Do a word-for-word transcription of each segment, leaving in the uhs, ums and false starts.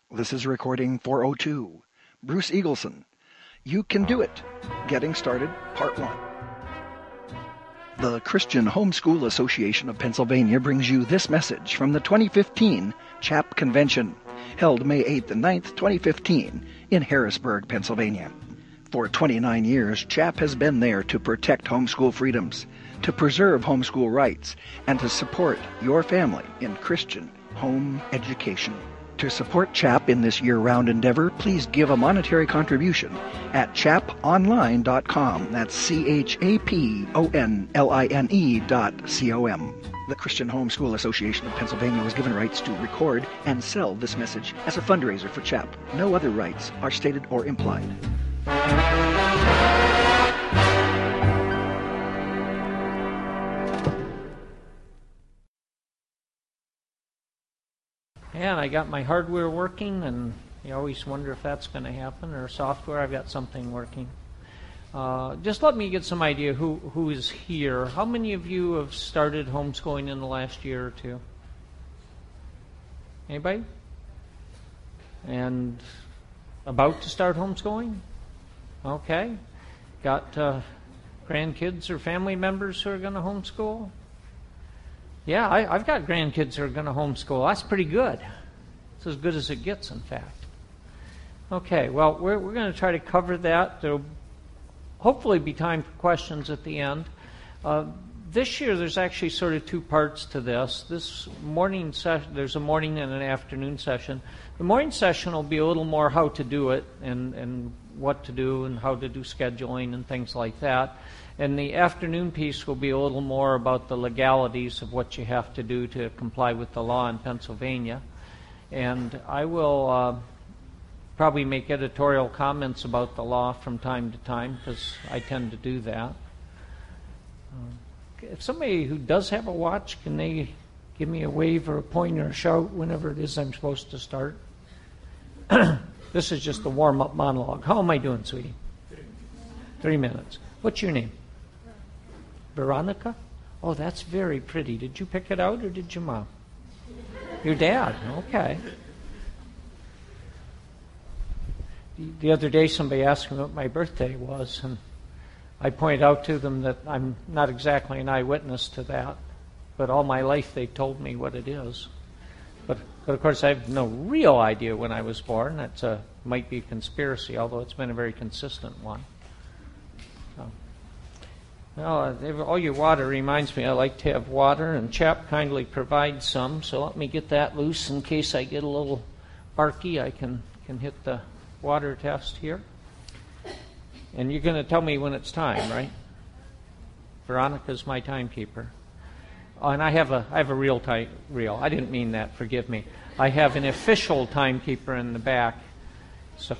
This is recording four oh two. Bruce Eagleson. You Can Do It. Getting Started, Part one. The Christian Homeschool Association of Pennsylvania brings you this message from the twenty fifteen C H A P Convention, held May eighth and ninth, twenty fifteen, in Harrisburg, Pennsylvania. For twenty-nine years, C H A P has been there to protect homeschool freedoms, to preserve homeschool rights, and to support your family in Christian home education. To support C H A P in this year-round endeavor, please give a monetary contribution at chap online dot com. That's C H A P O N L I N E dot C O M. The Christian Homeschool Association of Pennsylvania was given rights to record and sell this message as a fundraiser for C H A P. No other rights are stated or implied. Yeah, and I got my hardware working, and you always wonder if that's going to happen, or software. I've got something working. Uh, just let me get some idea who, who is here. How many of you have started homeschooling in the last year or two? Anybody? And about to start homeschooling? Okay. Got uh, grandkids or family members who are going to homeschool? Yeah, I, I've got grandkids who are going to homeschool. That's pretty good. It's as good as it gets, in fact. Okay, well, we're, we're going to try to cover that. There'll hopefully be time for questions at the end. Uh, this year, there's actually sort of two parts to this. This morning session, there's a morning and an afternoon session. The morning session will be a little more how to do it and, and what to do and how to do scheduling and things like that. And the afternoon piece will be a little more about the legalities of what you have to do to comply with the law in Pennsylvania. And I will uh, probably make editorial comments about the law from time to time, because I tend to do that. Uh, if somebody who does have a watch, can they give me a wave or a point or a shout whenever it is I'm supposed to start? This is just the warm-up monologue. How am I doing, sweetie? Three minutes. What's your name? Veronica? Oh, that's very pretty. Did you pick it out, or did your mom? Your dad. Okay. The, the other day, somebody asked me what my birthday was, and I pointed out to them that I'm not exactly an eyewitness to that, but all my life they told me what it is. But, but of course, I have no real idea when I was born. That uh, might be a conspiracy, although it's been a very consistent one. So. Well, all your water reminds me I like to have water, and C H A P kindly provides some, so let me get that loose in case I get a little barky. I can, can hit the water test here. And you're going to tell me when it's time, right? Veronica's my timekeeper. Oh, and I have a I have a real time real. I didn't mean that, forgive me. I have an official timekeeper in the back. So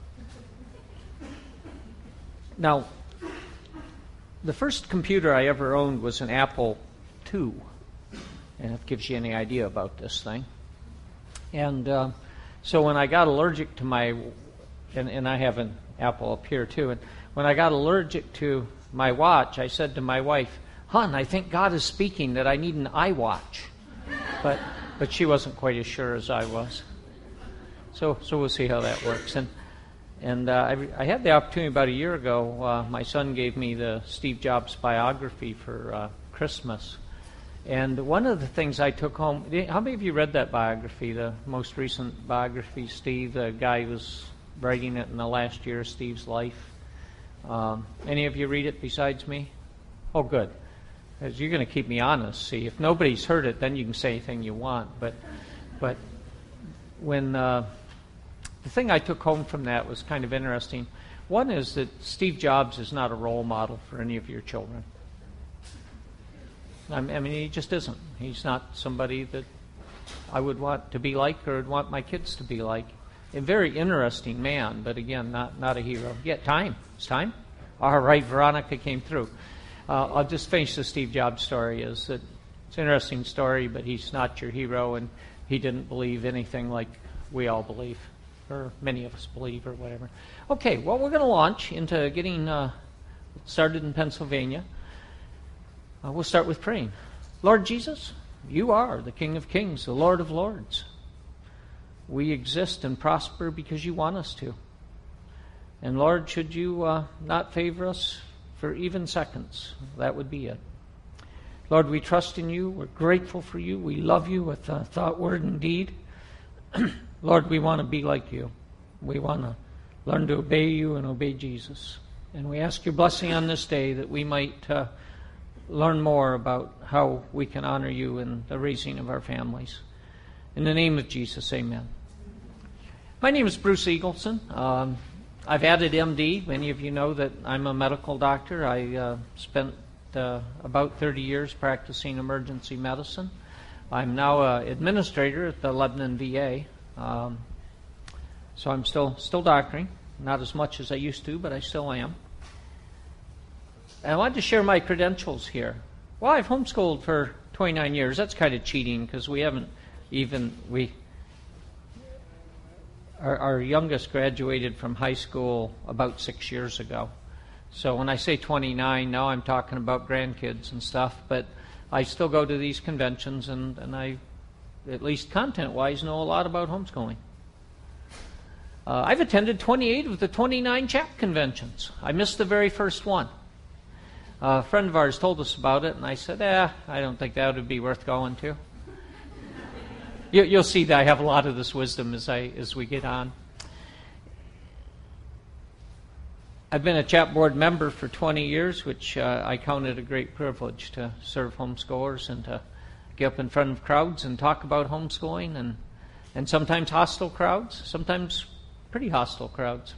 now, the first computer I ever owned was an Apple two, and it gives you any idea about this thing. And uh, so when I got allergic to my, and, and I have an Apple up here too, and when I got allergic to my watch, I said to my wife, "Hon, I think God is speaking that I need an iWatch." But but she wasn't quite as sure as I was. So so we'll see how that works. And And uh, I, I had the opportunity about a year ago. Uh, my son gave me the Steve Jobs biography for uh, Christmas. And one of the things I took home, how many of you read that biography, the most recent biography, Steve, the guy who was writing it in the last year of Steve's life? Um, any of you read it besides me? Oh, good. Because you're going to keep me honest. See, if nobody's heard it, then you can say anything you want. But, but when... Uh, The thing I took home from that was kind of interesting. One is that Steve Jobs is not a role model for any of your children. I mean, he just isn't. He's not somebody that I would want to be like or would want my kids to be like. A very interesting man, but again, not, not a hero. Yeah, time. It's time? All right, Veronica came through. Uh, I'll just finish the Steve Jobs story. Is that it's an interesting story, but he's not your hero, and he didn't believe anything like we all believe, or many of us believe, or whatever. Okay, well, we're going to launch into getting uh, started in Pennsylvania. Uh, we'll start with praying. Lord Jesus, you are the King of Kings, the Lord of Lords. we exist and prosper because you want us to. And Lord, should you uh, not favor us for even seconds, that would be it. Lord, we trust in you. We're grateful for you. We love you with uh, thought, word, and deed. Lord, we want to be like you. We want to learn to obey you and obey Jesus. And we ask your blessing on this day that we might uh, learn more about how we can honor you in the raising of our families. In the name of Jesus, amen. My name is Bruce Eagleson. Um, I've added M D. Many of you know that I'm a medical doctor. I uh, spent uh, about thirty years practicing emergency medicine. I'm now an administrator at the Lebanon V A. Um, so I'm still still doctoring. Not as much as I used to, but I still am. And I wanted to share my credentials here. Well, I've homeschooled for twenty-nine years. That's kind of cheating because we haven't even, we, our, our youngest graduated from high school about six years ago. So when I say twenty-nine, now I'm talking about grandkids and stuff, but I still go to these conventions and, and I, at least content-wise, know a lot about homeschooling. Uh, I've attended twenty-eight of the twenty-nine CHAP conventions. I missed the very first one. Uh, a friend of ours told us about it, and I said, eh, I don't think that would be worth going to. you, you'll see that I have a lot of this wisdom as I as we get on. I've been a CHAP board member for twenty years, which uh, I count it a great privilege to serve homeschoolers and to get up in front of crowds and talk about homeschooling, and, and sometimes hostile crowds, sometimes pretty hostile crowds.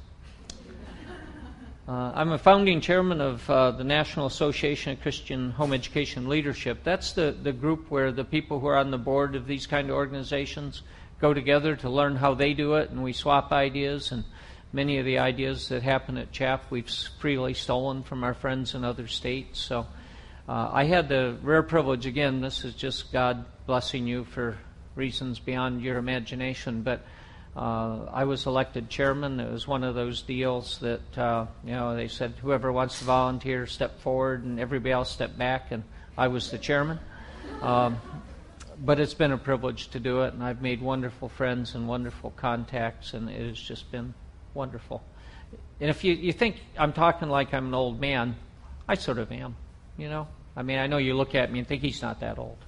Uh, I'm a founding chairman of uh, the National Association of Christian Home Education Leadership. That's the, the group where the people who are on the board of these kind of organizations go together to learn how they do it, and we swap ideas. And many of the ideas that happen at CHAP we've freely stolen from our friends in other states. So uh, I had the rare privilege, again, this is just God blessing you for reasons beyond your imagination, but Uh, I was elected chairman. It was one of those deals that, uh, you know, they said whoever wants to volunteer, step forward, and everybody else step back, and I was the chairman. Um, but it's been a privilege to do it, and I've made wonderful friends and wonderful contacts, and it has just been wonderful. And if you, you think I'm talking like I'm an old man, I sort of am, you know. I mean, I know you look at me and think he's not that old.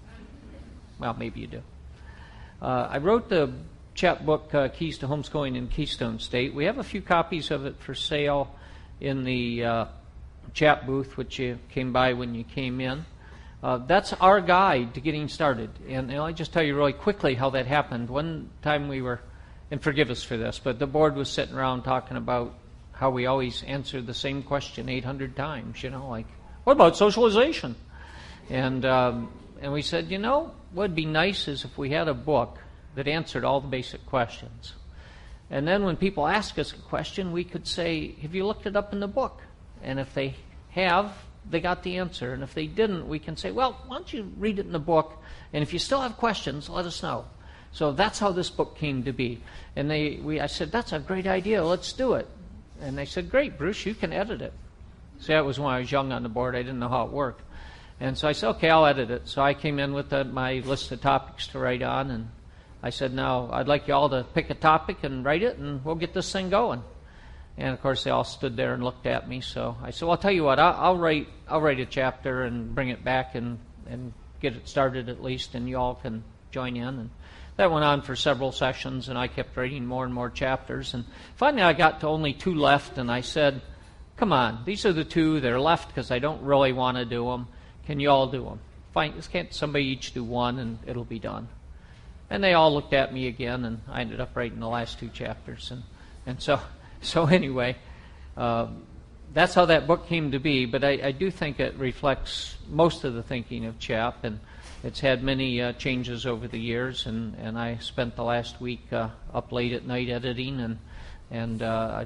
Well, maybe you do. Uh, I wrote the CHAP book, uh, Keys to Homeschooling in Keystone State. We have a few copies of it for sale in the uh, CHAP booth, which you came by when you came in. Uh, that's our guide to getting started. And, and I'll just tell you really quickly how that happened. One time we were, and forgive us for this, but the board was sitting around talking about how we always answer the same question eight hundred times, you know, like, what about socialization? And, um, and we said, you know, what would be nice is if we had a book that answered all the basic questions. And then when people ask us a question, we could say, have you looked it up in the book? And if they have, they got the answer. And if they didn't, we can say, well, why don't you read it in the book? And if you still have questions, let us know. So that's how this book came to be. And they, we, I said, that's a great idea. Let's do it. And they said, great, Bruce, you can edit it. See, that was when I was young on the board. I didn't know how it worked. And so I said, okay, I'll edit it. So I came in with the, my list of topics to write on, and I said, now, I'd like you all to pick a topic and write it, and we'll get this thing going. And, of course, they all stood there and looked at me. So I said, well, I'll tell you what, I'll, I'll write I'll write a chapter and bring it back and, and get it started at least, and you all can join in. And that went on for several sessions, and I kept writing more and more chapters. And finally, I got to only two left, and I said, come on, these are the two that are left because I don't really want to do them. Can you all do them? Fine, can't somebody each do one, and it'll be done. And they all looked at me again, and I ended up writing the last two chapters. And, and so so anyway, uh, that's how that book came to be. But I, I do think it reflects most of the thinking of CHAP, and it's had many uh, changes over the years. And, and I spent the last week uh, up late at night editing, and, and uh,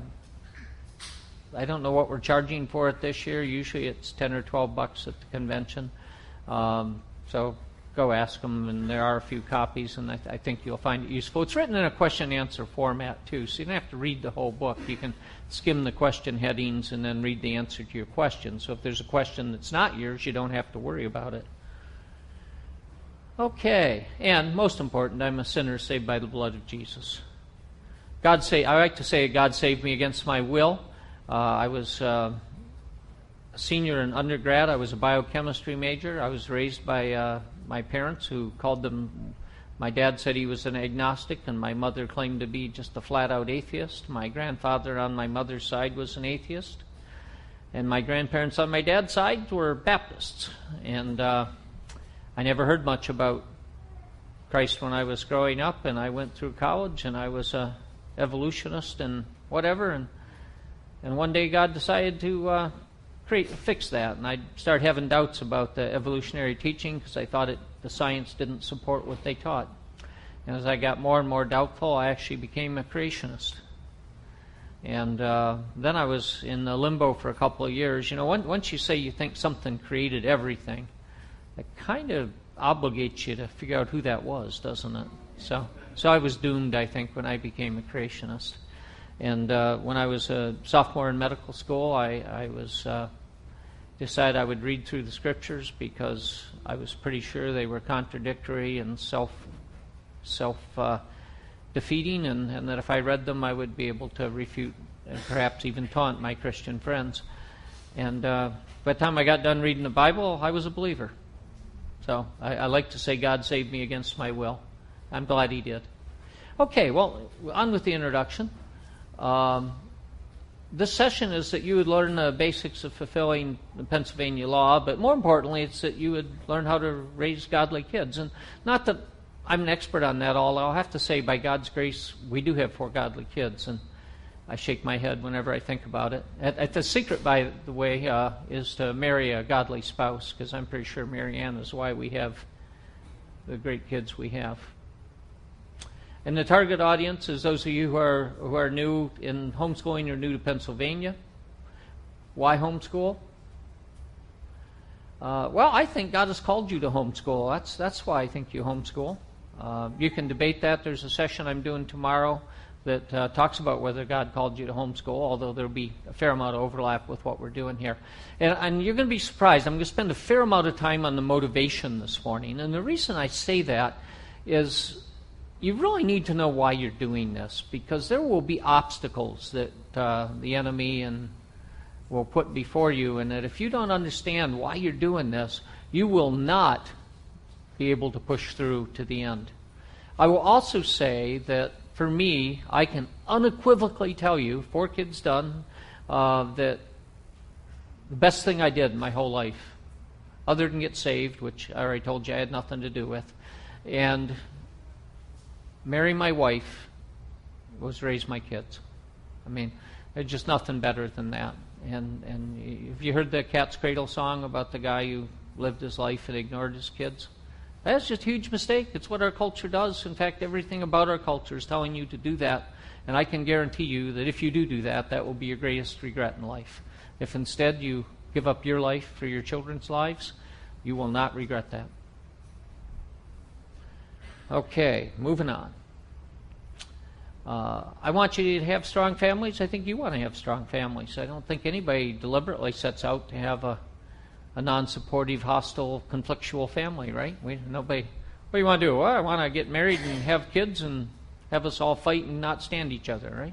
I, I don't know what we're charging for it this year. Usually it's ten or twelve bucks at the convention. Um, so... Go ask them, and there are a few copies, and I, th- I think you'll find it useful. It's written in a question-answer format, too, so you don't have to read the whole book. You can skim the question headings and then read the answer to your question. So if there's a question that's not yours, you don't have to worry about it. Okay, and most important, I'm a sinner saved by the blood of Jesus. God say I like to say God saved me against my will. Uh, I was uh, a senior in undergrad. I was a biochemistry major. I was raised by uh, my parents, who called them. My dad said he was an agnostic, and my mother claimed to be just a flat-out atheist. My grandfather on my mother's side was an atheist, and my grandparents on my dad's side were Baptists. And uh, I never heard much about Christ when I was growing up, and I went through college, and I was a evolutionist and whatever, and and one day God decided to uh, create fix that, and I started having doubts about the evolutionary teaching because I thought it the science didn't support what they taught. And as I got more and more doubtful, I actually became a creationist. And uh, then I was in the limbo for a couple of years. You know, when, once you say you think something created everything, it kind of obligates you to figure out who that was, doesn't it? So, so I was doomed, I think, when I became a creationist. And uh, when I was a sophomore in medical school, I, I was uh, decided I would read through the scriptures because I was pretty sure they were contradictory and self self uh, defeating, and, and that if I read them, I would be able to refute and perhaps even taunt my Christian friends. And uh, by the time I got done reading the Bible, I was a believer. So I, I like to say God saved me against my will. I'm glad He did. Okay, well, on with the introduction. Um, this session is that you would learn the basics of fulfilling the Pennsylvania law, but more importantly, it's that you would learn how to raise godly kids. And not that I'm an expert on that, all I'll have to say, by God's grace, we do have four godly kids, and I shake my head whenever I think about it. At, at the secret, by the way, uh, is to marry a godly spouse, because I'm pretty sure Mary Ann is why we have the great kids we have. And the target audience is those of you who are who are new in homeschooling or new to Pennsylvania. Why homeschool? Uh, well, I think God has called you to homeschool. That's that's why I think you homeschool. Uh, you can debate that. There's a session I'm doing tomorrow that uh, talks about whether God called you to homeschool, although there'll be a fair amount of overlap with what we're doing here. And, and you're going to be surprised. I'm going to spend a fair amount of time on the motivation this morning. And the reason I say that is you really need to know why you're doing this, because there will be obstacles that uh, the enemy and will put before you, and that if you don't understand why you're doing this, you will not be able to push through to the end. I will also say that for me, I can unequivocally tell you, four kids done, uh, that the best thing I did in my whole life, other than get saved, which I already told you I had nothing to do with, and marry my wife, was raise my kids. I mean, there's just nothing better than that. And and have you heard the Cat's Cradle song about the guy who lived his life and ignored his kids? That's just a huge mistake. It's what our culture does. In fact, everything about our culture is telling you to do that. And I can guarantee you that if you do do that, that will be your greatest regret in life. If instead you give up your life for your children's lives, you will not regret that. Okay, moving on. Uh, I want you to have strong families. I think you want to have strong families. I don't think anybody deliberately sets out to have a, a non-supportive, hostile, conflictual family, right? We, nobody. What do you want to do? Well, I want to get married and have kids and have us all fight and not stand each other, right?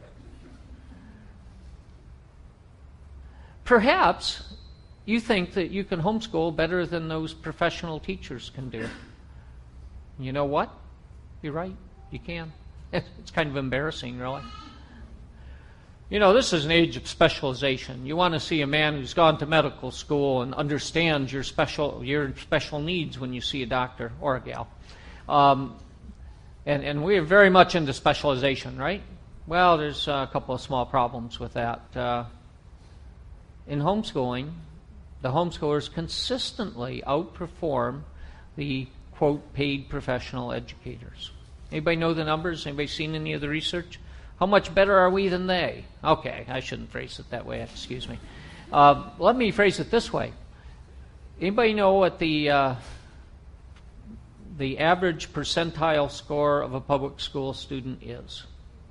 Perhaps you think that you can homeschool better than those professional teachers can do. You know what? You're right. You can. It's kind of embarrassing, really. You know, this is an age of specialization. You want to see a man who's gone to medical school and understands your special your special needs when you see a doctor or a gal. Um, and, and we're very much into specialization, right? Well, there's a couple of small problems with that. Uh, in homeschooling, the homeschoolers consistently outperform the, quote, paid professional educators. Anybody know the numbers? Anybody seen any of the research? How much better are we than they? Okay, I shouldn't phrase it that way. Excuse me. Uh, let me phrase it this way. Anybody know what the uh, the average percentile score of a public school student is?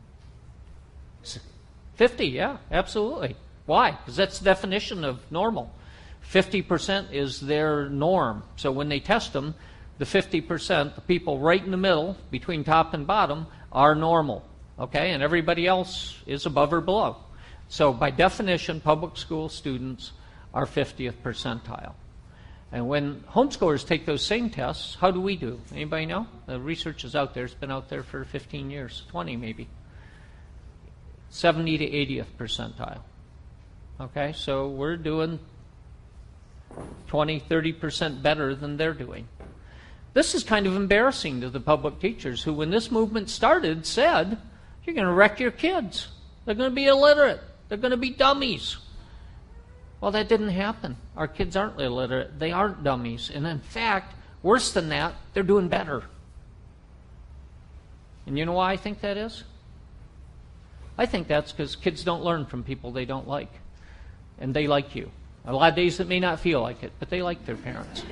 fifty, yeah, absolutely. Why? Because that's the definition of normal. fifty percent is their norm. So when they test them, the fifty percent, the people right in the middle, between top and bottom, are normal. okay, and everybody else is above or below. So by definition, public school students are fiftieth percentile. And when homeschoolers take those same tests, how do we do? Anybody know? The research is out there. It's been out there for fifteen years, twenty maybe. seventy to eightieth percentile. Okay, so we're doing twenty, thirty percent better than they're doing. This is kind of embarrassing to the public teachers who, when this movement started, said, you're going to wreck your kids. They're going to be illiterate. They're going to be dummies. Well, that didn't happen. Our kids aren't illiterate. They aren't dummies. And in fact, worse than that, they're doing better. And you know why I think that is? I think that's because kids don't learn from people they don't like. And they like you. A lot of days it may not feel like it, but they like their parents.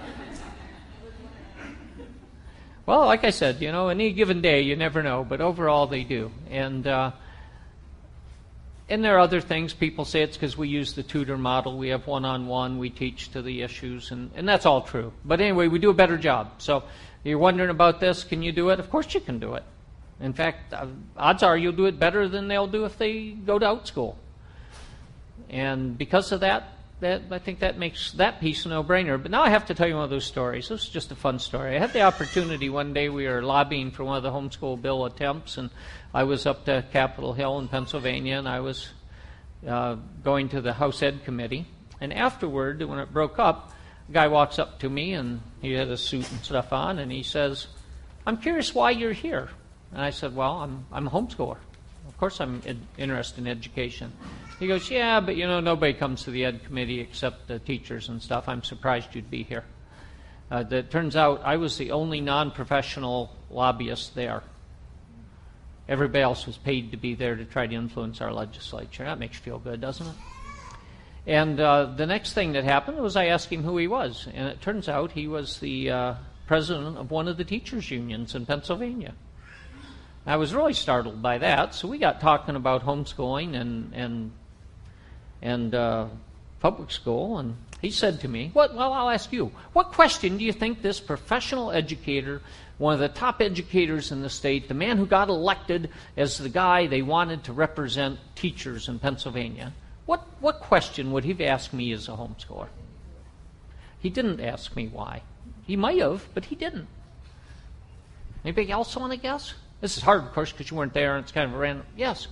Well, like I said, you know, any given day, you never know, but overall they do. And uh, and there are other things. People say it's because we use the tutor model. We have one-on-one. We teach to the issues, and, and that's all true. But anyway, we do a better job. So you're wondering about this. Can you do it? Of course you can do it. In fact, uh, odds are you'll do it better than they'll do if they go to OutSchool. And because of that, That, I think that makes that piece a no-brainer. But now I have to tell you one of those stories. This is just a fun story. I had the opportunity one day, we were lobbying for one of the homeschool bill attempts, and I was up to Capitol Hill in Pennsylvania, and I was uh, going to the House Ed Committee. And afterward, when it broke up, a guy walks up to me, and he had a suit and stuff on, and he says, I'm curious why you're here. And I said, well, I'm, I'm a homeschooler. Of course I'm ed- interested in education. He goes, yeah, but you know, nobody comes to the Ed Committee except the teachers and stuff. I'm surprised you'd be here. Uh, it turns out I was the only non-professional lobbyist there. Everybody else was paid to be there to try to influence our legislature. That makes you feel good, doesn't it? And uh, the next thing that happened was I asked him who he was. And it turns out he was the uh, president of one of the teachers' unions in Pennsylvania. I was really startled by that, so we got talking about homeschooling and and and uh, public school, and he said to me, "What? Well, I'll ask you. What question do you think this professional educator, one of the top educators in the state, the man who got elected as the guy they wanted to represent teachers in Pennsylvania, what what question would he have asked me as a homeschooler?" He didn't ask me why. He might have, but he didn't. Anybody else want to guess? This is hard, of course, because you weren't there, and it's kind of a random... Yes?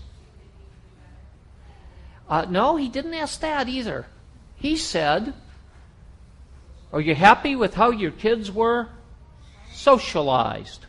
Uh, no, he didn't ask that either. He said, are you happy with how your kids were socialized?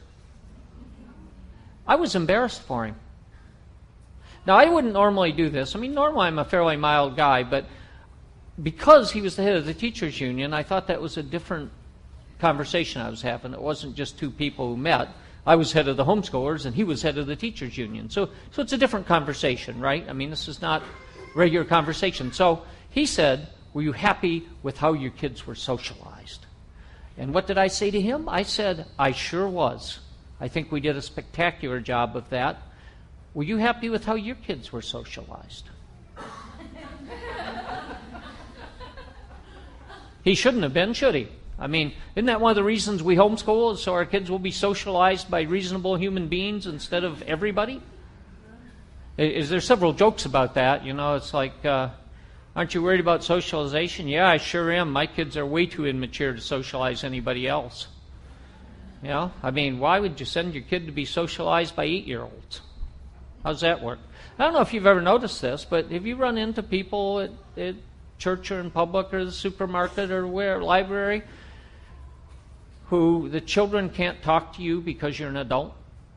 I was embarrassed for him. Now, I wouldn't normally do this. I mean, normally I'm a fairly mild guy, but because he was the head of the teachers union, I thought that was a different conversation I was having. It wasn't just two people who met. I was head of the homeschoolers, and he was head of the teachers union. So, so it's a different conversation, right? I mean, this is not regular conversation. So he said, were you happy with how your kids were socialized? And what did I say to him? I said, I sure was. I think we did a spectacular job of that. Were you happy with how your kids were socialized? He shouldn't have been, should he? I mean, isn't that one of the reasons we homeschool, is so our kids will be socialized by reasonable human beings instead of everybody? Is there several jokes about that? You know, it's like, uh, aren't you worried about socialization? Yeah, I sure am. My kids are way too immature to socialize anybody else. You know, I mean, why would you send your kid to be socialized by eight-year-olds? How's that work? I don't know if you've ever noticed this, but have you run into people at, at church or in public or the supermarket or where, library, who the children can't talk to you because you're an adult?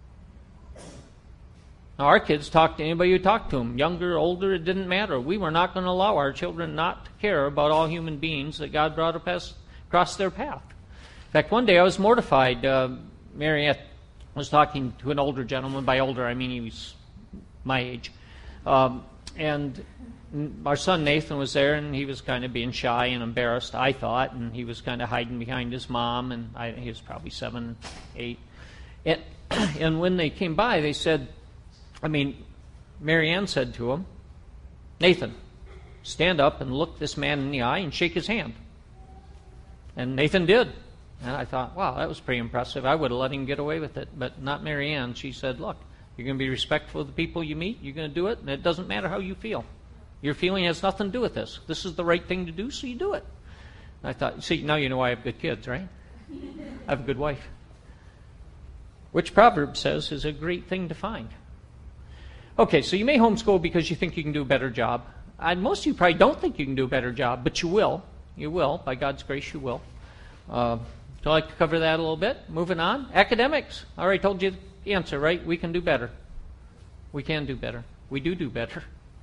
Now, our kids talk to anybody who talked to them, younger, older, it didn't matter. We were not going to allow our children not to care about all human beings that God brought across their path. In fact, one day I was mortified. Uh, Mariette was talking to an older gentleman. By older, I mean he was my age. Um, and our son Nathan was there, and he was kind of being shy and embarrassed, I thought, and he was kind of hiding behind his mom, and I, he was probably seven, eight. And, and when they came by, they said, I mean, Marianne said to him, Nathan, stand up and look this man in the eye and shake his hand. And Nathan did. And I thought, wow, that was pretty impressive. I would have let him get away with it, but not Marianne. She said, look, You're going to be respectful of the people you meet. You're going to do it, and it doesn't matter how you feel. Your feeling has nothing to do with this. This is the right thing to do, so you do it. And I thought, see, now you know why I have good kids, right? I have a good wife. Which Proverbs says is a great thing to find. Okay, so you may homeschool because you think you can do a better job. And most of you probably don't think you can do a better job, but you will. You will. By God's grace, you will. Uh, do I like to cover that a little bit? Moving on. Academics. I already told you the answer, right? We can do better. We can do better. We do do better.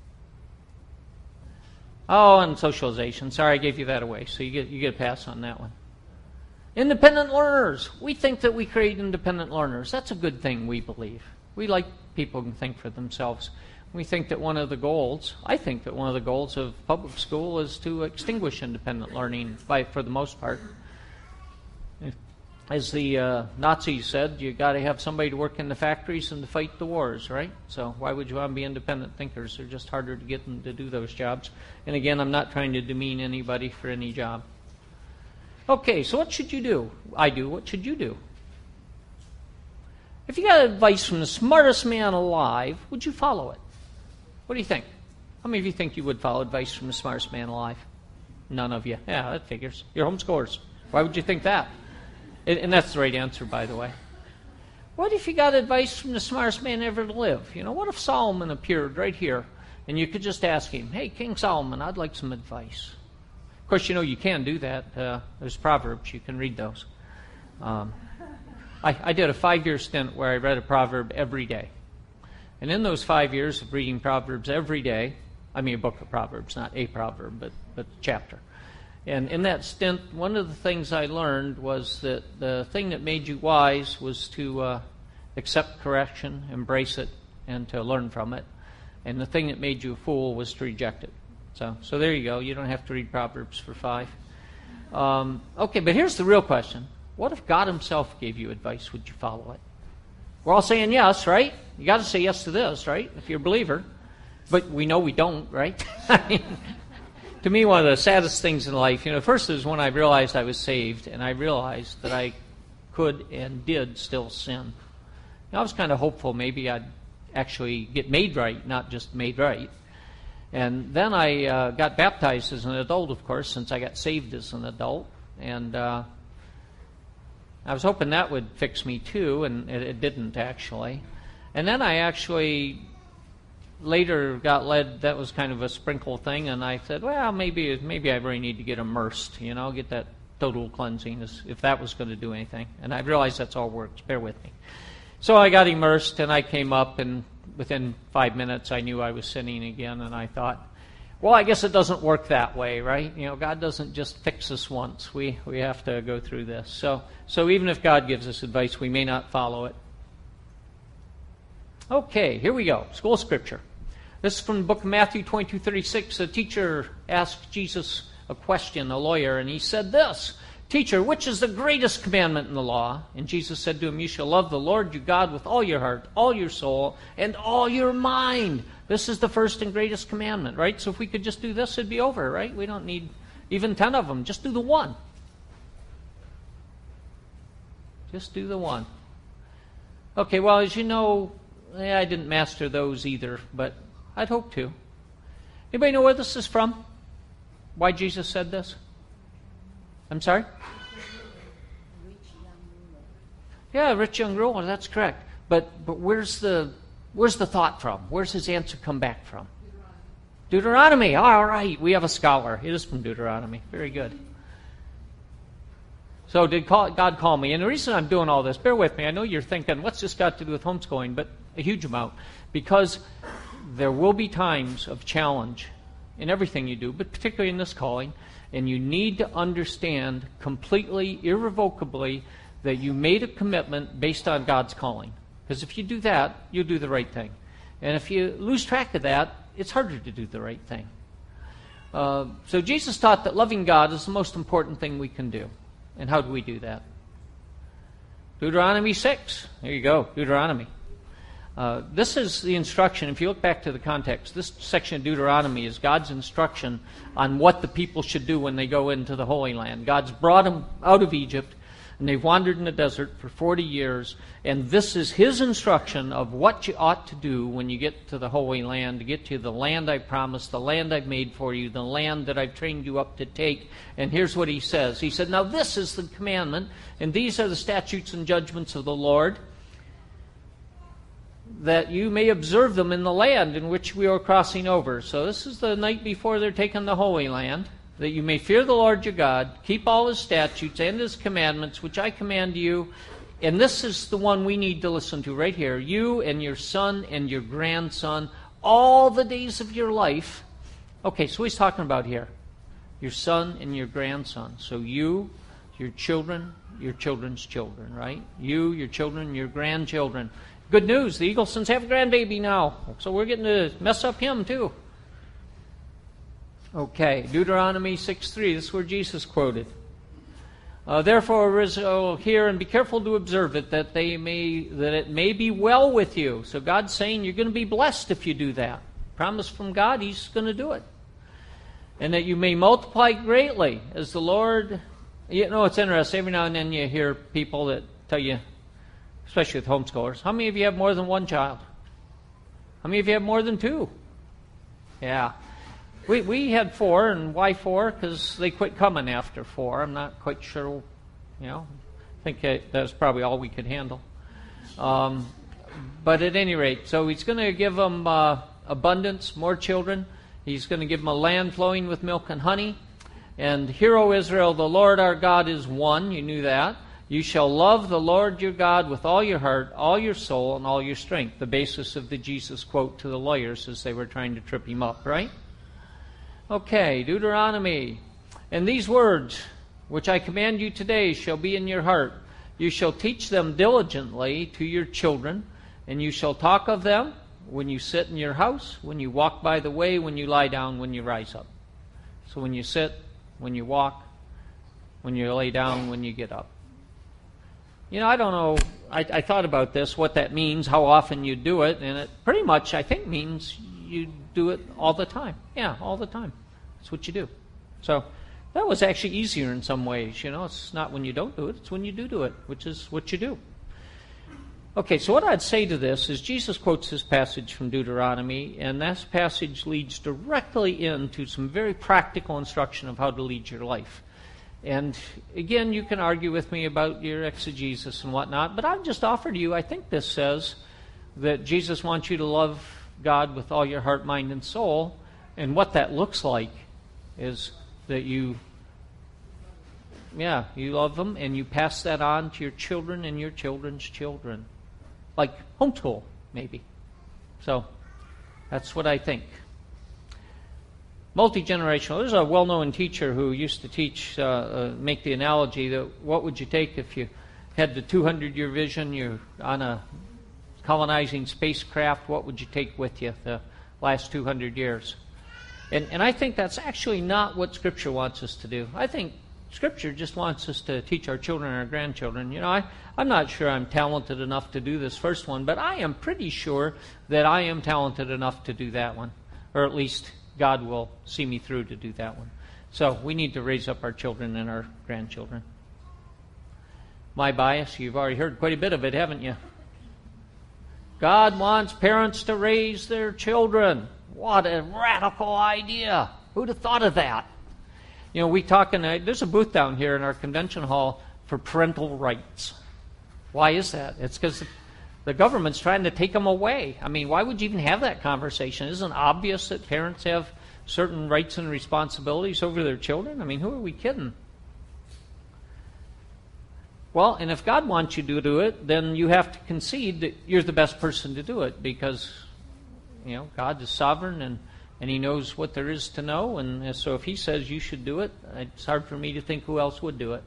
Oh, and socialization. Sorry, I gave you that away, so you get you get a pass on that one. Independent learners. We think that we create independent learners. That's a good thing, we believe. We like people who can think for themselves. We think that one of the goals, I think that one of the goals of public school is to extinguish independent learning by, for the most part. As the uh, Nazis said, you got to have somebody to work in the factories and to fight the wars, right? So why would you want to be independent thinkers? They're just harder to get them to do those jobs. And again, I'm not trying to demean anybody for any job. Okay, so what should you do? I do. What should you do? If you got advice from the smartest man alive, would you follow it? What do you think? How many of you think you would follow advice from the smartest man alive? None of you. Yeah, that figures. You're homeschoolers. Why would you think that? And, and that's the right answer, by the way. What if you got advice from the smartest man ever to live? You know, what if Solomon appeared right here, and you could just ask him, hey, King Solomon, I'd like some advice. Of course, you know, you can do that. Uh, there's Proverbs. You can read those. Um, I, I did a five-year stint where I read a proverb every day. And in those five years of reading Proverbs every day, I mean a book of Proverbs, not a proverb, but, but a chapter. And in that stint, one of the things I learned was that the thing that made you wise was to uh, accept correction, embrace it, and to learn from it. And the thing that made you a fool was to reject it. So, so there you go. You don't have to read Proverbs for five. Um, okay, but here's the real question. What if God himself gave you advice? Would you follow it? We're all saying yes, right? You got to say yes to this, right? If you're a believer. But we know we don't, right? I mean, to me, one of the saddest things in life, you know, first is when I realized I was saved, and I realized that I could and did still sin. You know, I was kind of hopeful maybe I'd actually get made right, not just made right. And then I uh, got baptized as an adult, of course, since I got saved as an adult. And uh, I was hoping that would fix me too, and it, it didn't actually. And then I actually later got led, that was kind of a sprinkle thing, and I said, well, maybe maybe I really need to get immersed, you know, get that total cleansing, if that was going to do anything. And I realized that's all works. Bear with me. So I got immersed, and I came up, and within five minutes I knew I was sinning again, and I thought, well, I guess it doesn't work that way, right? You know, God doesn't just fix us once. We we have to go through this. So so even if God gives us advice, we may not follow it. Okay, here we go. School Scripture. This is from the book of Matthew twenty-two thirty-six. A teacher asked Jesus a question, a lawyer, and he said this, Teacher, which is the greatest commandment in the law? And Jesus said to him, You shall love the Lord your God with all your heart, all your soul, and all your mind. This is the first and greatest commandment, right? So if we could just do this, it'd be over, right? We don't need even ten of them. Just do the one. Just do the one. Okay, well, as you know, yeah, I didn't master those either, but I'd hope to. Anybody know where this is from? Why Jesus said this? I'm sorry? Yeah, rich young ruler, that's correct. But but where's the where's the thought from? Where's his answer come back from? Deuteronomy. Deuteronomy. All right, we have a scholar. It is from Deuteronomy. Very good. So did God call me? And the reason I'm doing all this, bear with me, I know you're thinking, what's this got to do with homeschooling? But a huge amount. Because there will be times of challenge in everything you do, but particularly in this calling, and you need to understand completely, irrevocably, that you made a commitment based on God's calling. Because if you do that, you'll do the right thing. And if you lose track of that, it's harder to do the right thing. Uh, so Jesus taught that loving God is the most important thing we can do. And how do we do that? Deuteronomy six. There you go, Deuteronomy. Uh, this is the instruction. If you look back to the context, this section of Deuteronomy is God's instruction on what the people should do when they go into the Holy Land. God's brought them out of Egypt. And they've wandered in the desert for forty years, and this is his instruction of what you ought to do when you get to the Holy Land, to get to the land I promised, the land I've made for you, the land that I've trained you up to take. And here's what he says. He said, now this is the commandment, and these are the statutes and judgments of the Lord, that you may observe them in the land in which we are crossing over. So this is the night before they're taking the Holy Land. That you may fear the Lord your God, keep all his statutes and his commandments, which I command you. And this is the one we need to listen to right here. You and your son and your grandson, all the days of your life. Okay, so he's talking about here. Your son and your grandson. So you, your children, your children's children, right? You, your children, your grandchildren. Good news, the Eaglesons have a grandbaby now. So we're getting to mess up him too. Okay, Deuteronomy six three, this is where Jesus quoted. Uh, Therefore, Israel, hear and be careful to observe it, that they may that it may be well with you. So God's saying you're going to be blessed if you do that. Promise from God, he's going to do it. And that you may multiply greatly, as the Lord... You know, it's interesting, every now and then you hear people that tell you, especially with homeschoolers, how many of you have more than one child? How many of you have more than two? Yeah. We we had four, and why four? Because they quit coming after four. I'm not quite sure, you know. I think that was probably all we could handle. Um, but at any rate, so he's going to give them uh, abundance, more children. He's going to give them a land flowing with milk and honey. And hear, O Israel, the Lord our God is one. You knew that. You shall love the Lord your God with all your heart, all your soul, and all your strength. The basis of the Jesus quote to the lawyers as they were trying to trip him up, right? Okay, Deuteronomy. And these words, which I command you today, shall be in your heart. You shall teach them diligently to your children, and you shall talk of them when you sit in your house, when you walk by the way, when you lie down, when you rise up. So when you sit, when you walk, when you lay down, when you get up. You know, I don't know, I, I thought about this, what that means, how often you do it, and it pretty much, I think, means you do it all the time. Yeah, all the time. That's what you do. So that was actually easier in some ways. You know, it's not when you don't do it, it's when you do do it, which is what you do. Okay, so what I'd say to this is Jesus quotes this passage from Deuteronomy, and that passage leads directly into some very practical instruction of how to lead your life. And again, you can argue with me about your exegesis and whatnot, but I've just offered you, I think this says that Jesus wants you to love God with all your heart, mind, and soul. And what that looks like is that you, yeah, you love them and you pass that on to your children and your children's children. Like homeschool, maybe. So that's what I think. Multi-generational. There's a well-known teacher who used to teach, uh, uh, make the analogy that what would you take if you had the two hundred year vision, you're on a colonizing spacecraft, what would you take with you the last two hundred years? And, and I think that's actually not what Scripture wants us to do. I think Scripture just wants us to teach our children and our grandchildren. You know, I, I'm not sure I'm talented enough to do this first one, but I am pretty sure that I am talented enough to do that one. Or at least God will see me through to do that one. So we need to raise up our children and our grandchildren. My bias, you've already heard quite a bit of it, haven't you? God wants parents to raise their children. What a radical idea. Who'd have thought of that? You know, we talk in a, there's a booth down here in our convention hall for parental rights. Why is that? It's because the, the government's trying to take them away. I mean, why would you even have that conversation? Isn't it obvious that parents have certain rights and responsibilities over their children? I mean, who are we kidding? Well, and if God wants you to do it, then you have to concede that you're the best person to do it because, you know, God is sovereign and, and He knows what there is to know. And so if He says you should do it, it's hard for me to think who else would do it.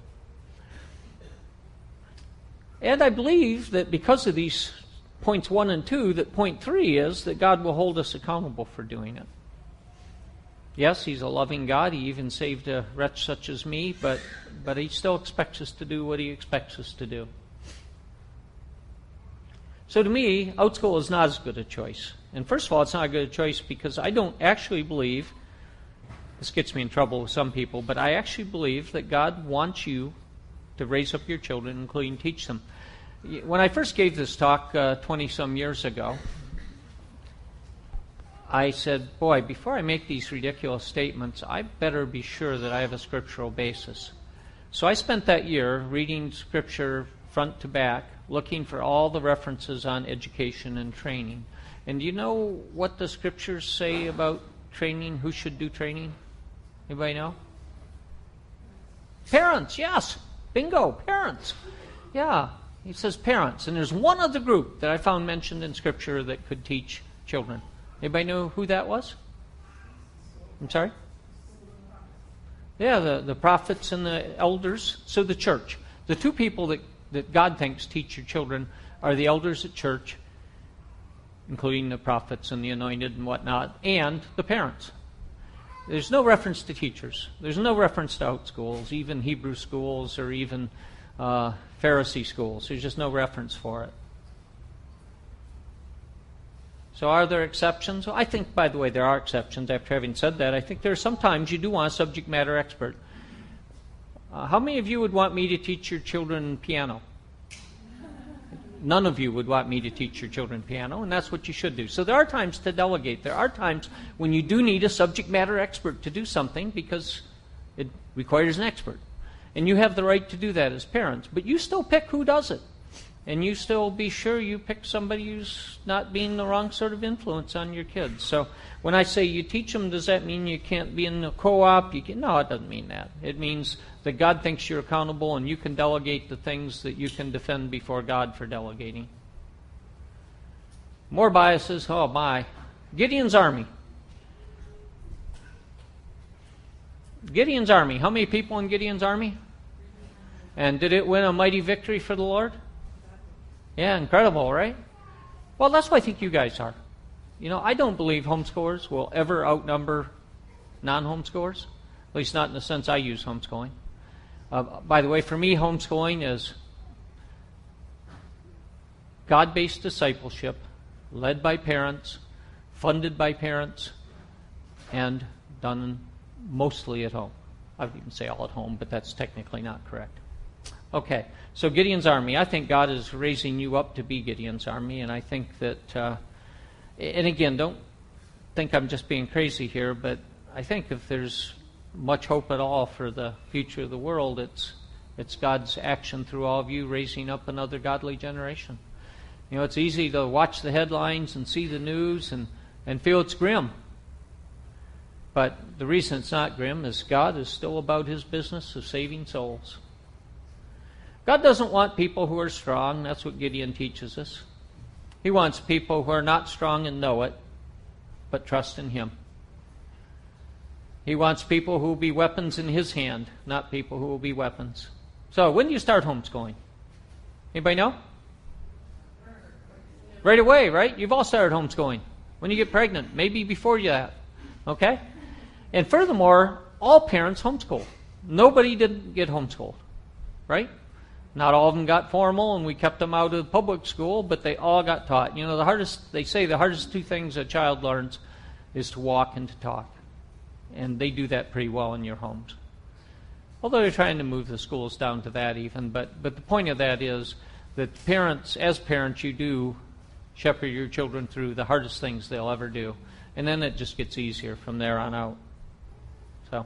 And I believe that because of these points one and two, that point three is that God will hold us accountable for doing it. Yes, He's a loving God. He even saved a wretch such as me, but, but He still expects us to do what He expects us to do. So to me, outschool is not as good a choice. And first of all, it's not a good choice because I don't actually believe, this gets me in trouble with some people, but I actually believe that God wants you to raise up your children, including teach them. When I first gave this talk uh, twenty-some years ago, I said, boy, before I make these ridiculous statements, I better be sure that I have a scriptural basis. So I spent that year reading Scripture front to back, looking for all the references on education and training. And do you know what the Scriptures say about training? Who should do training? Anybody know? Parents, yes. Bingo, parents. Yeah, he says parents. And there's one other group that I found mentioned in Scripture that could teach children. Anybody know who that was? I'm sorry? Yeah, the, the prophets and the elders. So the church. The two people that, that God thinks teach your children are the elders at church, including the prophets and the anointed and whatnot, and the parents. There's no reference to teachers. There's no reference to out schools, even Hebrew schools or even uh, Pharisee schools. There's just no reference for it. So are there exceptions? Well, I think, by the way, there are exceptions. After having said that, I think there are sometimes you do want a subject matter expert. Uh, how many of you would want me to teach your children piano? None of you would want me to teach your children piano, and that's what you should do. So there are times to delegate. There are times when you do need a subject matter expert to do something because it requires an expert. And you have the right to do that as parents. But you still pick who does it. And you still be sure you pick somebody who's not being the wrong sort of influence on your kids. So when I say you teach them, does that mean you can't be in a co-op? You can, no, it doesn't mean that. It means that God thinks you're accountable and you can delegate the things that you can defend before God for delegating. More biases, oh my. Gideon's army. Gideon's army. How many people in Gideon's army? And did it win a mighty victory for the Lord? Yeah, incredible, right? Well, that's what I think you guys are. You know, I don't believe homeschoolers will ever outnumber non-homeschoolers, at least not in the sense I use homeschooling. Uh, by the way, for me, homeschooling is God-based discipleship, led by parents, funded by parents, and done mostly at home. I would even say all at home, but that's technically not correct. Okay, so Gideon's army. I think God is raising you up to be Gideon's army, and I think that, uh, and again, don't think I'm just being crazy here, but I think if there's much hope at all for the future of the world, it's it's God's action through all of you raising up another godly generation. You know, it's easy to watch the headlines and see the news and, and feel it's grim. But the reason it's not grim is God is still about His business of saving souls. God doesn't want people who are strong. That's what Gideon teaches us. He wants people who are not strong and know it, but trust in Him. He wants people who will be weapons in His hand, not people who will be weapons. So, when do you start homeschooling? Anybody know? Right away, right? You've all started homeschooling. When you get pregnant, maybe before that. Okay? And furthermore, all parents homeschool. Nobody didn't get homeschooled. Right? Not all of them got formal, and we kept them out of public school, but they all got taught. You know, the hardest, they say the hardest two things a child learns is to walk and to talk. And they do that pretty well in your homes. Although they're trying to move the schools down to that even. But, but the point of that is that parents, as parents, you do shepherd your children through the hardest things they'll ever do. And then it just gets easier from there on out. So,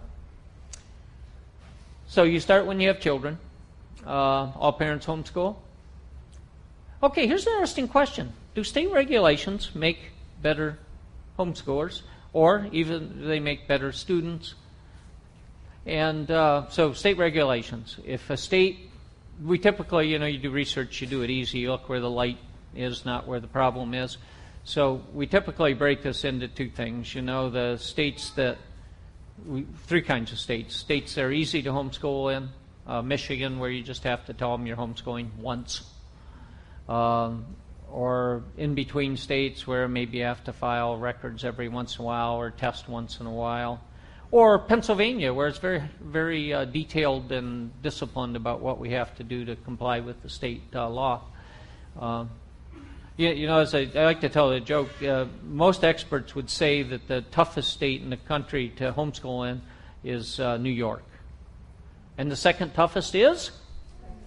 so you start when you have children. Uh, all parents homeschool? Okay, here's an interesting question. Do state regulations make better homeschoolers, or even do they make better students? And uh, so state regulations. If a state, we typically, you know, you do research, you do it easy. You look where the light is, not where the problem is. So we typically break this into two things. You know, the states that, we, three kinds of states. States that are easy to homeschool in. Uh, Michigan, where you just have to tell them you're homeschooling once. Um, or in between states where maybe you have to file records every once in a while or test once in a while. Or Pennsylvania, where it's very, very uh, detailed and disciplined about what we have to do to comply with the state uh, law. Uh, you, you know, as I, I like to tell a joke, uh, most experts would say that the toughest state in the country to homeschool in is uh, New York. And the second toughest is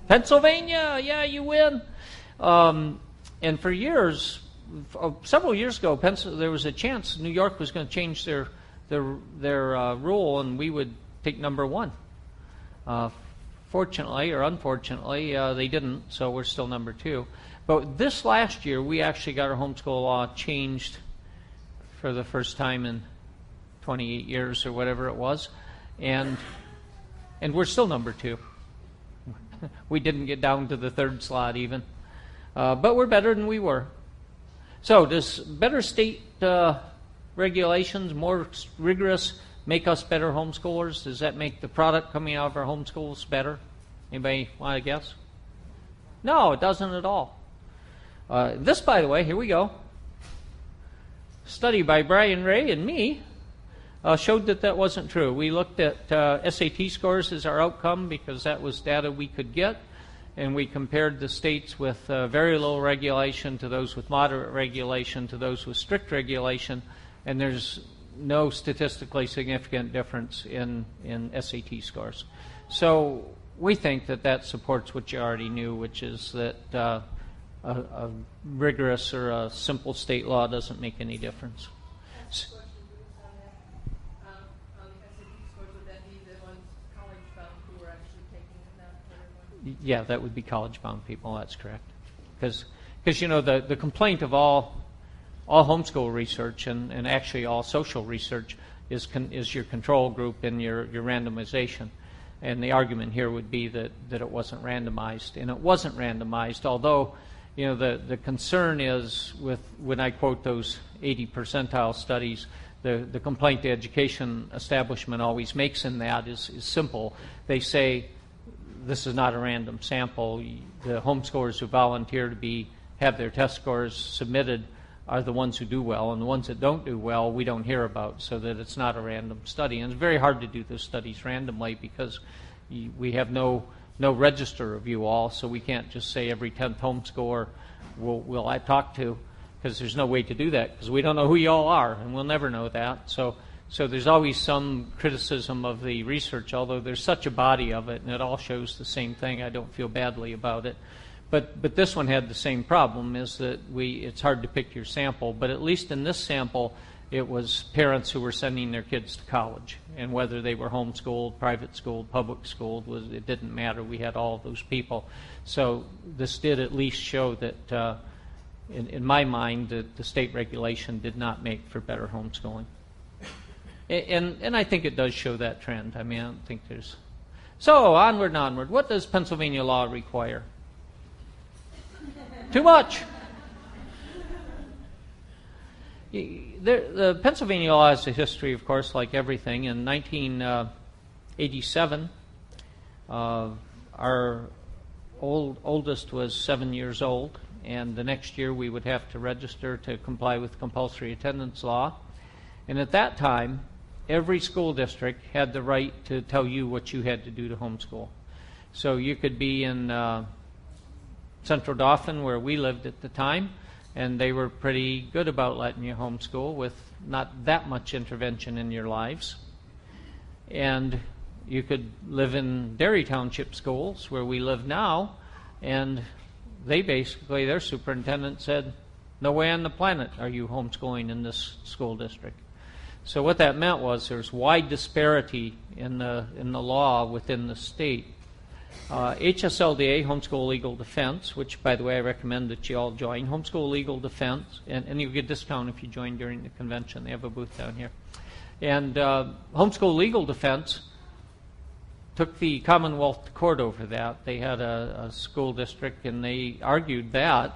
Pennsylvania, yeah, you win. Um, and for years, uh, several years ago, Pens- there was a chance New York was going to change their their their uh, rule, and we would take number one. Uh, fortunately, or unfortunately, uh, they didn't, so we're still number two. But this last year, we actually got our homeschool law changed for the first time in twenty-eight years or whatever it was, and and we're still number two. We didn't get down to the third slot even, uh, but we're better than we were. So does better state uh, regulations, more rigorous, make us better homeschoolers? Does that make the product coming out of our homeschools better? Anybody want to guess? No, it doesn't at all. Uh, this, by the way, here we go. Study by Brian Ray and me uh, showed that that wasn't true. We looked at uh, S A T scores as our outcome because that was data we could get, and we compared the states with uh, very low regulation to those with moderate regulation to those with strict regulation, and there's no statistically significant difference in, in S A T scores. So we think that that supports what you already knew, which is that uh, a, a rigorous or a simple state law doesn't make any difference. S- Yeah, that would be college-bound people. That's correct. Because, you know, the, the complaint of all all homeschool research and, and actually all social research is con, is your control group and your, your randomization. And the argument here would be that, that it wasn't randomized. And it wasn't randomized, although, you know, the, the concern is with, when I quote those eighty percentile studies, the, the complaint the education establishment always makes in that is, is simple. They say, this is not a random sample. The homeschoolers who volunteer to be have their test scores submitted are the ones who do well, and the ones that don't do well we don't hear about, so that it's not a random study. And it's very hard to do those studies randomly because we have no no register of you all, so we can't just say every tenth homeschooler will, will I talk to, because there's no way to do that because we don't know who you all are, and we'll never know that. So. So there's always some criticism of the research, although there's such a body of it, and it all shows the same thing. I don't feel badly about it. But but this one had the same problem, is that we it's hard to pick your sample. But at least in this sample, it was parents who were sending their kids to college. And whether they were homeschooled, private schooled, public schooled, was it didn't matter. We had all of those people. So this did at least show that, uh, in, in my mind, that the state regulation did not make for better homeschooling. And and I think it does show that trend. I mean, I don't think there's... So, onward and onward. What does Pennsylvania law require? Too much. There, the Pennsylvania law has a history, of course, like everything. In nineteen eighty-seven, uh, our old, oldest was seven years old, and the next year we would have to register to comply with compulsory attendance law. And at that time, every school district had the right to tell you what you had to do to homeschool. So you could be in uh, Central Dauphin, where we lived at the time, and they were pretty good about letting you homeschool with not that much intervention in your lives. And you could live in Derry Township schools, where we live now, and they basically, their superintendent said, no way on the planet are you homeschooling in this school district. So what that meant was there's wide disparity in the in the law within the state. Uh, H S L D A, Homeschool Legal Defense, which, by the way, I recommend that you all join. Homeschool Legal Defense, and, and you get a discount if you join during the convention. They have a booth down here. And uh, Homeschool Legal Defense took the Commonwealth to court over that. They had a, a school district, and they argued that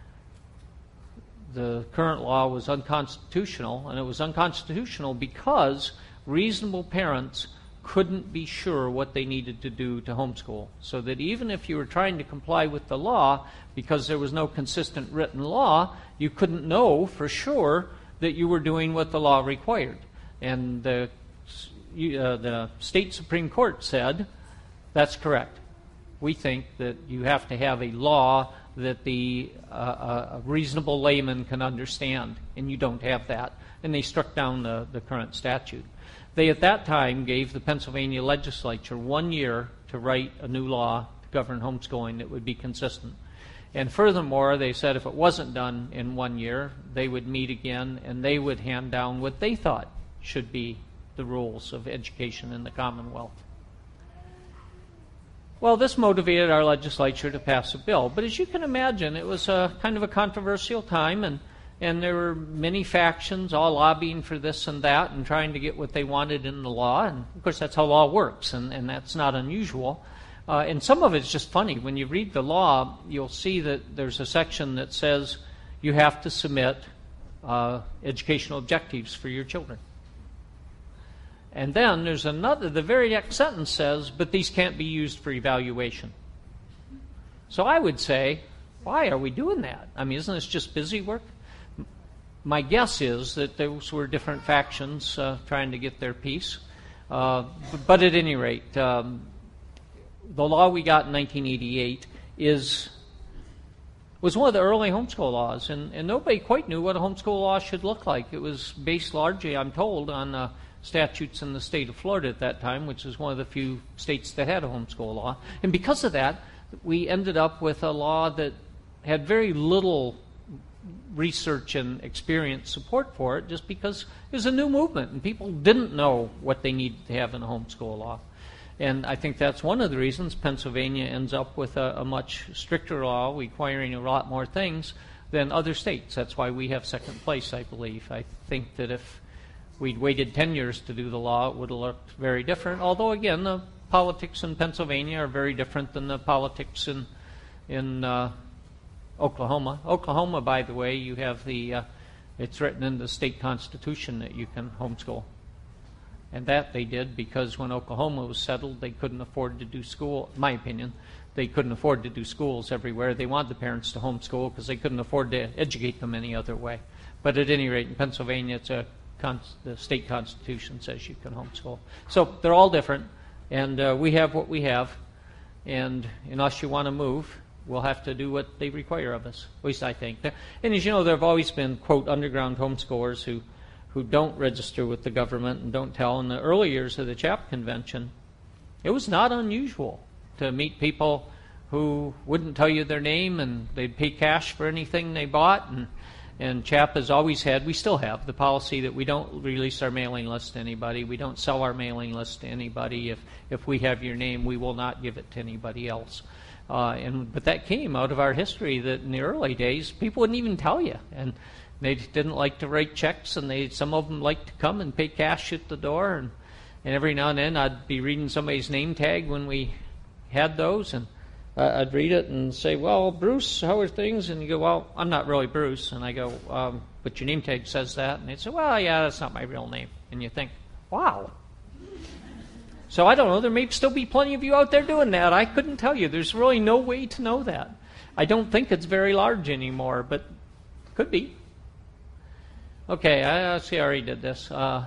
the current law was unconstitutional, and it was unconstitutional because reasonable parents couldn't be sure what they needed to do to homeschool. So that even if you were trying to comply with the law, because there was no consistent written law, you couldn't know for sure that you were doing what the law required. And the, uh, the state Supreme Court said, that's correct. We think that you have to have a law that the uh, a reasonable layman can understand, and you don't have that. And they struck down the, the current statute. They, at that time, gave the Pennsylvania legislature one year to write a new law to govern homeschooling that would be consistent. And furthermore, they said if it wasn't done in one year, they would meet again and they would hand down what they thought should be the rules of education in the Commonwealth. Well, this motivated our legislature to pass a bill. But as you can imagine, it was a kind of a controversial time, and, and there were many factions all lobbying for this and that and trying to get what they wanted in the law. And, of course, that's how law works, and, and that's not unusual. Uh, and some of it's just funny. When you read the law, you'll see that there's a section that says you have to submit uh, educational objectives for your children. And then there's another, the very next sentence says, but these can't be used for evaluation. So I would say, why are we doing that? I mean, isn't this just busy work? My guess is that those were different factions uh, trying to get their piece. Uh, but at any rate, um, the law we got in nineteen eighty-eight is was one of the early homeschool laws, and, and nobody quite knew what a homeschool law should look like. It was based largely, I'm told, on uh, statutes in the state of Florida at that time, which is one of the few states that had a homeschool law. And because of that, we ended up with a law that had very little research and experience support for it, just because it was a new movement and people didn't know what they needed to have in a homeschool law. And I think that's one of the reasons Pennsylvania ends up with a, a much stricter law requiring a lot more things than other states. That's why we have second place, I believe. I think that if we'd waited ten years to do the law, it would have looked very different. Although, again, the politics in Pennsylvania are very different than the politics in in uh, Oklahoma. Oklahoma, by the way, you have the, uh, it's written in the state constitution that you can homeschool. And that they did because when Oklahoma was settled, they couldn't afford to do school, in my opinion, they couldn't afford to do schools everywhere. They wanted the parents to homeschool because they couldn't afford to educate them any other way. But at any rate, in Pennsylvania, it's a the state constitution says you can homeschool. So they're all different, and uh, we have what we have, and unless you want to move, we'll have to do what they require of us, at least I think. And as you know, there have always been, quote, underground homeschoolers who, who don't register with the government and don't tell. In the early years of the CHAP convention, it was not unusual to meet people who wouldn't tell you their name, and they'd pay cash for anything they bought, and And CHAP has always had, we still have, the policy that we don't release our mailing list to anybody. We don't sell our mailing list to anybody. If if we have your name, we will not give it to anybody else. Uh, and But that came out of our history that in the early days, people wouldn't even tell you. And they didn't like to write checks, and they some of them liked to come and pay cash at the door. And, and every now and then I'd be reading somebody's name tag when we had those, and Uh, I'd read it and say, well, Bruce, how are things? And you go, well, I'm not really Bruce. And I go, um, but your name tag says that. And they'd say, well, yeah, that's not my real name. And you think, wow. So I don't know. There may still be plenty of you out there doing that. I couldn't tell you. There's really no way to know that. I don't think it's very large anymore, but could be. Okay, I, I see I already did this. Uh,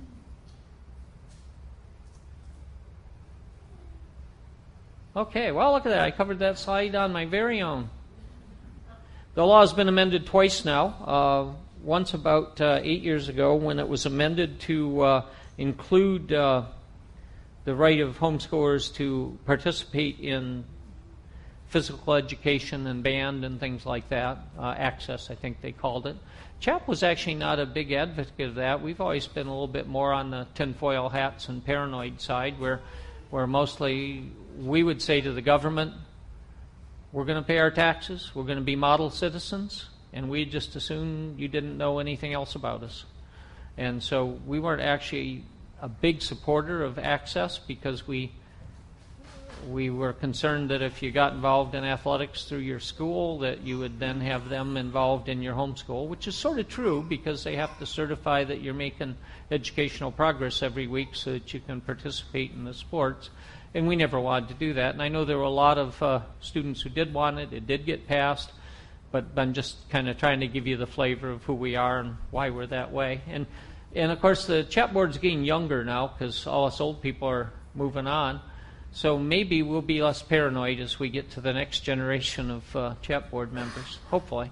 Okay, well, look at that. I covered that slide on my very own. The law has been amended twice now. Uh, once about uh, eight years ago when it was amended to uh, include uh, the right of homeschoolers to participate in physical education and band and things like that. Uh, access, I think they called it. CHAP was actually not a big advocate of that. We've always been a little bit more on the tinfoil hats and paranoid side, where where mostly we would say to the government, we're going to pay our taxes, we're going to be model citizens, and we just assumed you didn't know anything else about us. And so we weren't actually a big supporter of access because we we were concerned that if you got involved in athletics through your school, that you would then have them involved in your homeschool, which is sort of true because they have to certify that you're making educational progress every week so that you can participate in the sports. And we never wanted to do that. And I know there were a lot of uh, students who did want it. It did get passed. But I'm just kind of trying to give you the flavor of who we are and why we're that way. And, and of course, the CHAP board's getting younger now because all us old people are moving on. So maybe we'll be less paranoid as we get to the next generation of uh, CHAP board members, hopefully.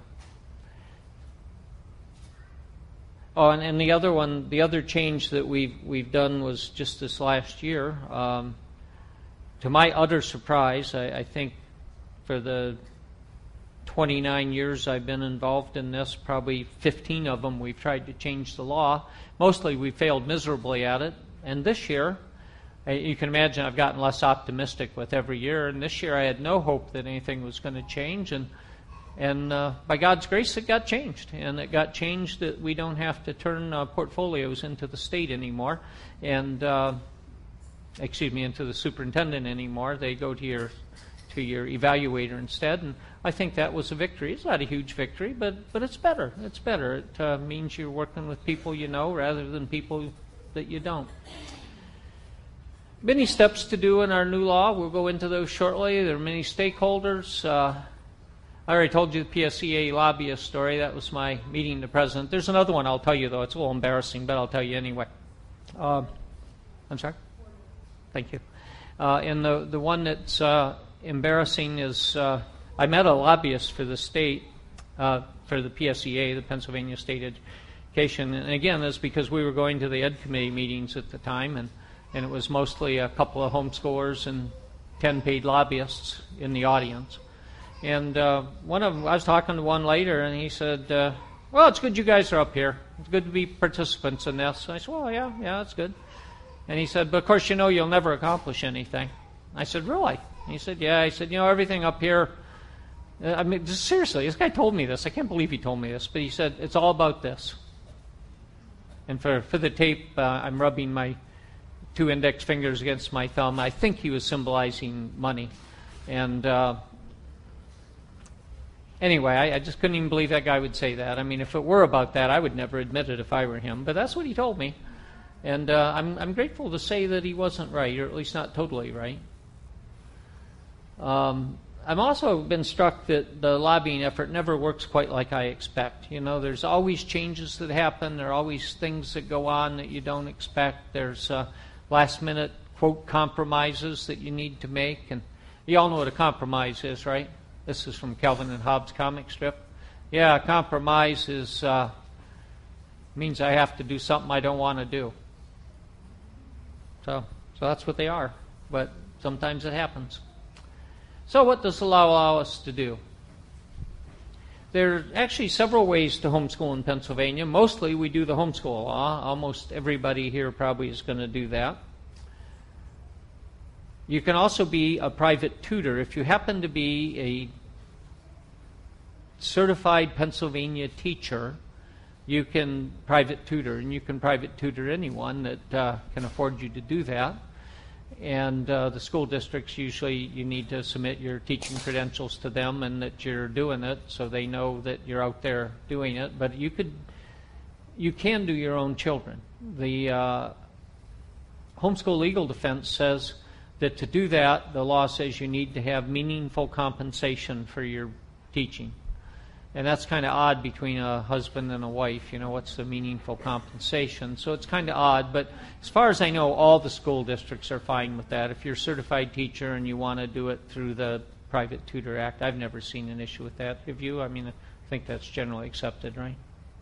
Oh, and, and the other one, the other change that we've we've done was just this last year. Um, to my utter surprise, I, I think for the twenty-nine years I've been involved in this, probably fifteen of them we've tried to change the law. Mostly we failed miserably at it. And this year, you can imagine I've gotten less optimistic with every year. And this year I had no hope that anything was going to change. And and uh, by God's grace, it got changed. And it got changed that we don't have to turn uh, portfolios into the state anymore. And, uh, excuse me, into the superintendent anymore. They go to your to your evaluator instead. And I think that was a victory. It's not a huge victory, but, but it's better. It's better. It uh, means you're working with people you know rather than people that you don't. Many steps to do in our new law. We'll go into those shortly. There are many stakeholders. Uh, I already told you the P S E A lobbyist story. That was my meeting the president. There's another one I'll tell you, though. It's a little embarrassing, but I'll tell you anyway. Uh, I'm sorry? Thank you. Uh, and the, the one that's uh, embarrassing is uh, I met a lobbyist for the state, uh, for the P S E A, the Pennsylvania State Education. And again, that's because we were going to the Ed Committee meetings at the time, and, and it was mostly a couple of homeschoolers and ten paid lobbyists in the audience. And uh, one of them, I was talking to one later, and he said, uh, well, it's good you guys are up here. It's good to be participants in this. I said, well, yeah, yeah, that's good. And he said, but of course you know you'll never accomplish anything. I said, really? And he said, yeah. He said, you know, everything up here, uh, I mean, just seriously, this guy told me this. I can't believe he told me this, but he said, it's all about this. And for, for the tape, uh, I'm rubbing my two index fingers against my thumb. I think he was symbolizing money. And uh, anyway, I, I just couldn't even believe that guy would say that. I mean, if it were about that, I would never admit it if I were him. But that's what he told me. And uh, I'm, I'm grateful to say that he wasn't right, or at least not totally right. Um, I've also been struck that the lobbying effort never works quite like I expect. You know, there's always changes that happen. There are always things that go on that you don't expect. There's uh, last-minute, quote, compromises that you need to make. And you all know what a compromise is, right? This is from Calvin and Hobbes' comic strip. Yeah, a compromise is uh, means I have to do something I don't want to do. So, so that's what they are. But sometimes it happens. So what does the law allow us to do? There are actually several ways to homeschool in Pennsylvania. Mostly we do the homeschool law. Almost everybody here probably is going to do that. You can also be a private tutor. If you happen to be a certified Pennsylvania teacher, you can private tutor, and you can private tutor anyone that uh, can afford you to do that. And uh, the school districts, usually you need to submit your teaching credentials to them and that you're doing it so they know that you're out there doing it. But you could, you can do your own children. The uh, Homeschool Legal Defense says that to do that, the law says you need to have meaningful compensation for your teaching. And that's kind of odd between a husband and a wife. You know, what's the meaningful compensation? So it's kind of odd. But as far as I know, all the school districts are fine with that. If you're a certified teacher and you want to do it through the Private Tutor Act, I've never seen an issue with that. Have you? I mean, I think that's generally accepted, right?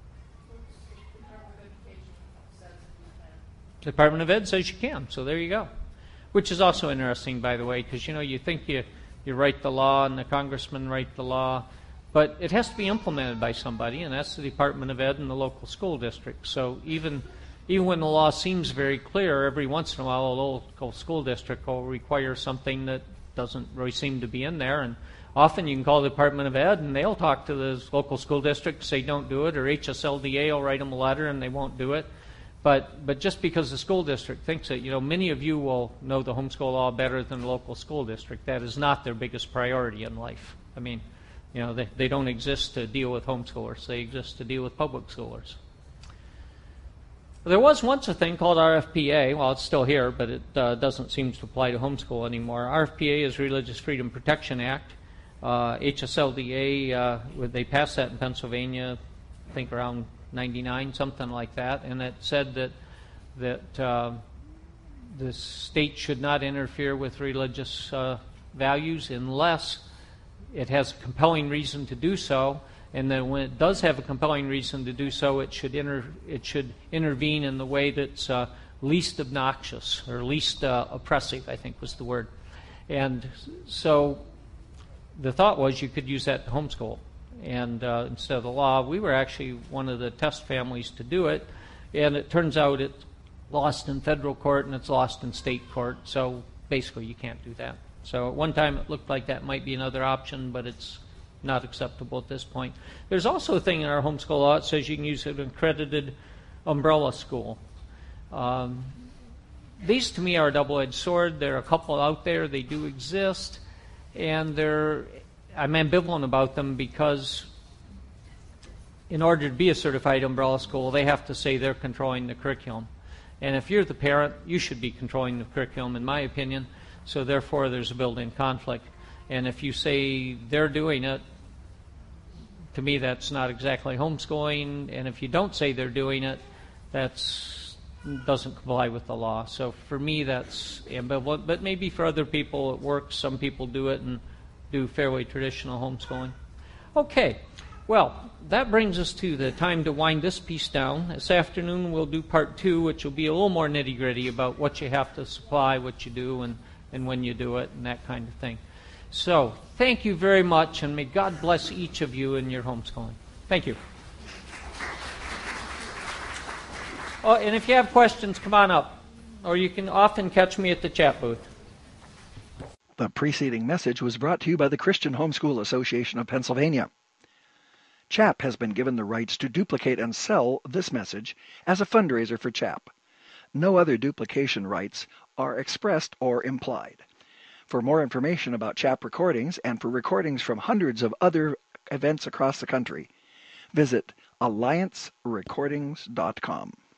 The Department of Ed says you can, so there you go. Which is also interesting, by the way, because, you know, you think you, you write the law and the congressmen write the law, but it has to be implemented by somebody, and that's the Department of Ed and the local school district. So even even when the law seems very clear, every once in a while a local school district will require something that doesn't really seem to be in there. And often you can call the Department of Ed, and they'll talk to the local school district, say don't do it, or H S L D A will write them a letter and they won't do it. But but just because the school district thinks it, you know, many of you will know the homeschool law better than the local school district. That is not their biggest priority in life. I mean, you know, they, they don't exist to deal with homeschoolers. They exist to deal with public schoolers. There was once a thing called R F P A. Well, it's still here, but it uh, doesn't seem to apply to homeschool anymore. R F P A is Religious Freedom Protection Act. Uh, H S L D A, uh, they passed that in Pennsylvania, I think around ninety-nine, something like that, and it said that that uh, the state should not interfere with religious uh, values unless it has a compelling reason to do so, and then when it does have a compelling reason to do so, it should inter- it should intervene in the way that's uh, least obnoxious or least uh, oppressive, I think was the word. And so the thought was you could use that to homeschool. And uh, instead of the law, we were actually one of the test families to do it. And it turns out it's lost in federal court and it's lost in state court. So basically you can't do that. So at one time it looked like that might be another option, but it's not acceptable at this point. There's also a thing in our homeschool law that says you can use an accredited umbrella school. Um, these to me are a double-edged sword. There are a couple out there. They do exist. And they're, I'm ambivalent about them because in order to be a certified umbrella school, they have to say they're controlling the curriculum. And if you're the parent, you should be controlling the curriculum, in my opinion. So therefore, there's a built-in conflict. And if you say they're doing it, to me, that's not exactly homeschooling. And if you don't say they're doing it, that's doesn't comply with the law. So for me, that's ambivalent. But maybe for other people, it works. Some people do it and do fairly traditional homeschooling. Okay. Well, that brings us to the time to wind this piece down. This afternoon, we'll do part two, which will be a little more nitty-gritty about what you have to supply, what you do, and, and when you do it, and that kind of thing. So, thank you very much, and may God bless each of you in your homeschooling. Thank you. Oh, and if you have questions, come on up. Or you can often catch me at the chat booth. The preceding message was brought to you by the Christian Homeschool Association of Pennsylvania. C H A P has been given the rights to duplicate and sell this message as a fundraiser for C H A P. No other duplication rights are expressed or implied. For more information about C H A P recordings and for recordings from hundreds of other events across the country, visit alliance recordings dot com.